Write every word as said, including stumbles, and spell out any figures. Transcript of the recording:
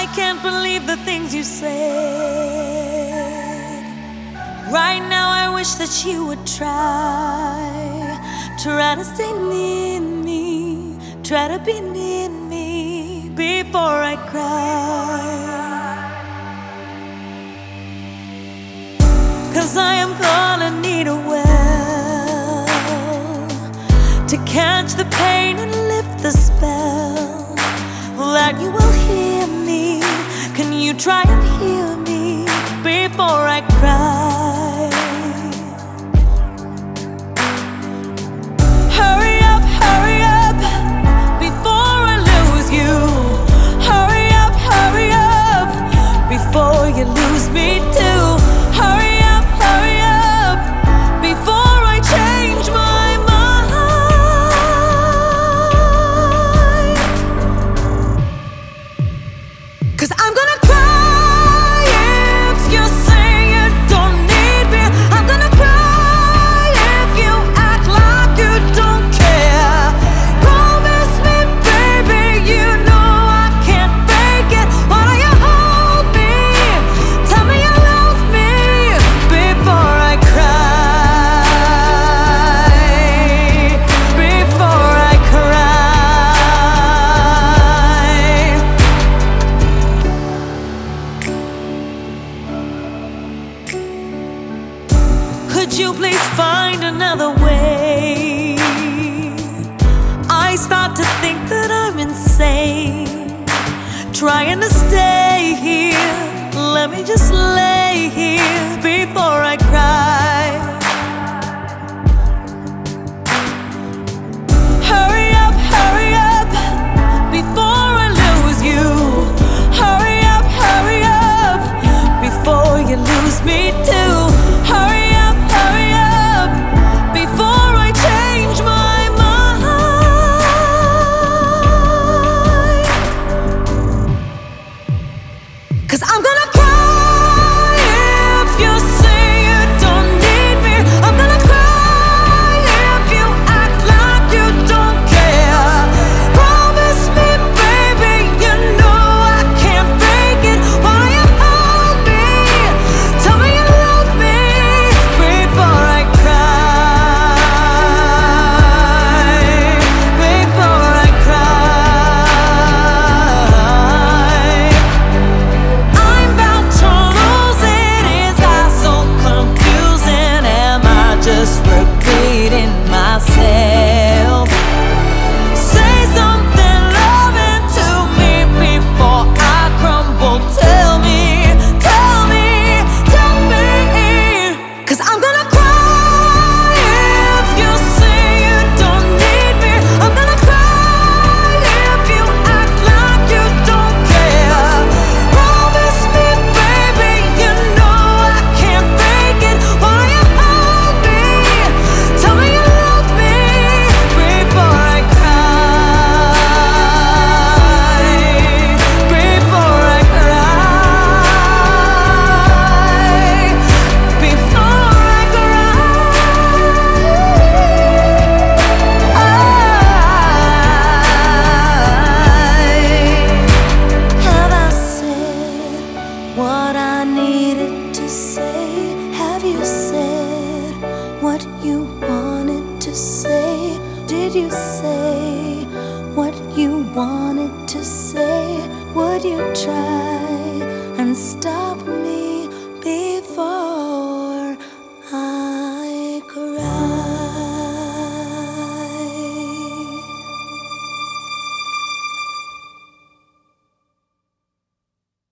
can't believe the things you said. Right now I wish that you would try. Try to stay near me, try to be near me before I cry. 'Cause I am gonna need a well to catch the pain and lift the spell. That you will hear me. Can you try and hear me before I cry? Hurry up, hurry up before I lose you. Hurry up, hurry up before you lose me too. Hurry up, hurry up before I change my mind. 'Cause I'm gonna cry if you say you don't need me. I'm gonna cry if you act like you don't care. Promise me, baby, you know I can't fake it. Why don't you hold me? Tell me you love me before I cry. Before I cry. Could you please find another way? I start to think that I'm insane, trying to stay here. Let me just lay here before I cry. Hurry up, hurry up before I lose you. Hurry up, hurry up before you lose me too. Hurry up, hurry up before I change my mind. 'Cause I'm gonna cry if you say you don't need me. I'm gonna cry if you act like you don't care. Promise me, baby, you know I can't fake it. Why you hold me? Tell me you love me before I cry. Before I cry. I'm about to lose it. Is that so confusing? Am I just repeating myself? Say something loving to me before I crumble. Tell me, tell me, tell me. 'Cause I'm gonna cry if you say you don't need me. I'm gonna cry if you act like you don't care. Promise me, baby, you know I can't fake it. Why you hold me? Tell me you love me before I cry. Before I cry. Before I cry. Have I said what I needed to say? Have you said what you wanted to say? Did you say what you wanted to say? Would you try and stop?